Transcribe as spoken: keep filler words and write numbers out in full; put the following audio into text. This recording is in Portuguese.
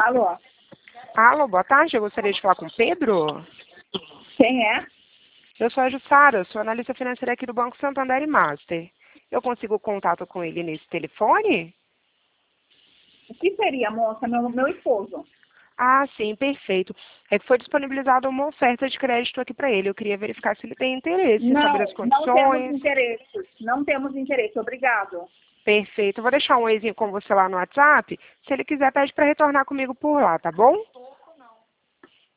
Alô? Alô, boa tarde. Eu gostaria de falar com o Pedro. Quem é? Eu sou a Jussara, sou analista financeira aqui do Banco Santander e Master. Eu consigo contato com ele nesse telefone? O que seria, moça? Meu, meu esposo. Ah, sim, perfeito. É que foi disponibilizada uma oferta de crédito aqui para ele. Eu queria verificar se ele tem interesse, saber Não, as não temos condições. interesse. Não temos interesse. Obrigado. Perfeito. Eu vou deixar um oizinho com você lá no WhatsApp. Se ele quiser, pede para retornar comigo por lá, tá bom?